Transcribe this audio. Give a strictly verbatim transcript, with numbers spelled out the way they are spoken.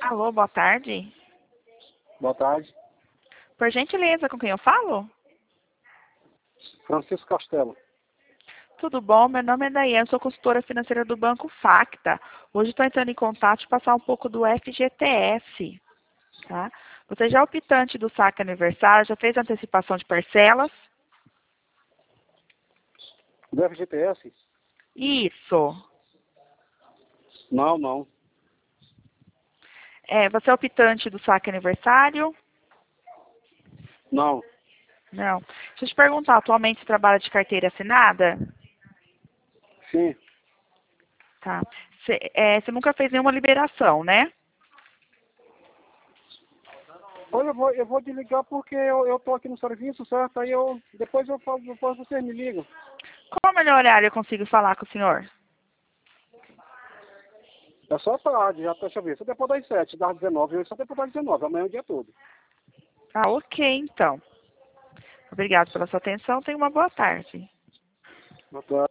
Alô, boa tarde. Boa tarde. Por gentileza, com quem eu falo? Francisco Castelo. Tudo bom? Meu nome é Daiane, sou consultora financeira do Banco Facta. Hoje estou entrando em contato para passar um pouco do F G T S. Tá? Você já é optante do saque aniversário? Já fez antecipação de parcelas? Do F G T S? Isso. Não, não. É, você é optante do saque aniversário? Não. Não. Deixa eu te perguntar, atualmente você trabalha de carteira assinada? Sim. Tá. Você, é, você nunca fez nenhuma liberação, né? Olha, eu vou, eu vou desligar porque eu, eu tô aqui no serviço, certo? Aí eu, depois eu falo, depois vocês me ligam. Qual o melhor horário eu consigo falar com o senhor? É só tarde, já, deixa eu ver. Só depois das sete, das dezenove, só depois das dezenove, amanhã é o dia todo. Ah, ok, então. Obrigado pela sua atenção. Tenha uma boa tarde. Boa tarde.